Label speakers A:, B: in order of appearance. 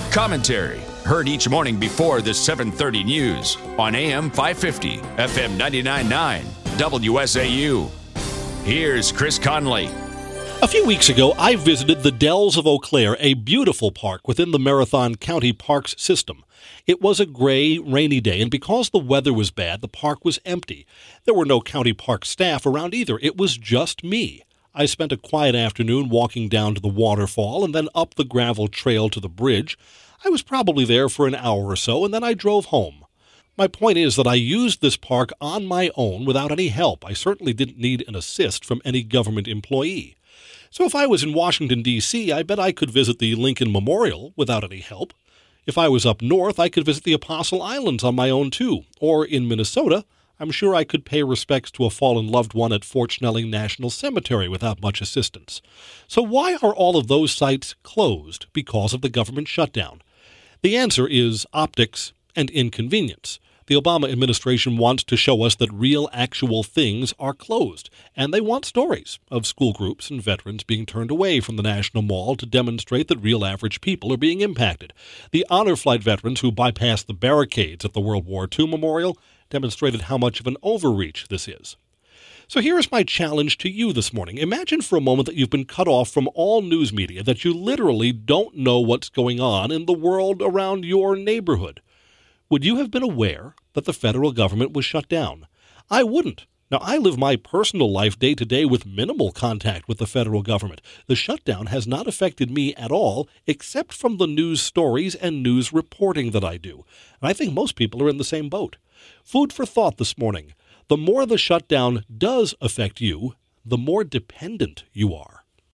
A: Commentary, heard each morning before the 7:30 news on AM 550, FM 99.9, WSAU. Here's Chris Conley.
B: A few weeks ago, I visited the Dells of Eau Claire, a beautiful park within the Marathon County Parks system. It was a gray, rainy day, and because the weather was bad, the park was empty. There were no county park staff around either. It was just me. I spent a quiet afternoon walking down to the waterfall and then up the gravel trail to the bridge. I was probably there for an hour or so, and then I drove home. My point is that I used this park on my own without any help. I certainly didn't need an assist from any government employee. So if I was in Washington, D.C., I bet I could visit the Lincoln Memorial without any help. If I was up north, I could visit the Apostle Islands on my own, too. Or in Minnesota, I'm sure I could pay respects to a fallen loved one at Fort Snelling National Cemetery without much assistance. So why are all of those sites closed because of the government shutdown? The answer is optics and inconvenience. The Obama administration wants to show us that real, actual things are closed, and they want stories of school groups and veterans being turned away from the National Mall to demonstrate that real average people are being impacted. The Honor Flight veterans who bypassed the barricades at the World War II Memorial demonstrated how much of an overreach this is. So here is my challenge to you this morning. Imagine for a moment that you've been cut off from all news media, that you literally don't know what's going on in the world around your neighborhood. Would you have been aware that the federal government was shut down? I wouldn't. Now, I live my personal life day to day with minimal contact with the federal government. The shutdown has not affected me at all, except from the news stories and news reporting that I do. And I think most people are in the same boat. Food for thought this morning. The more the shutdown does affect you, the more dependent you are.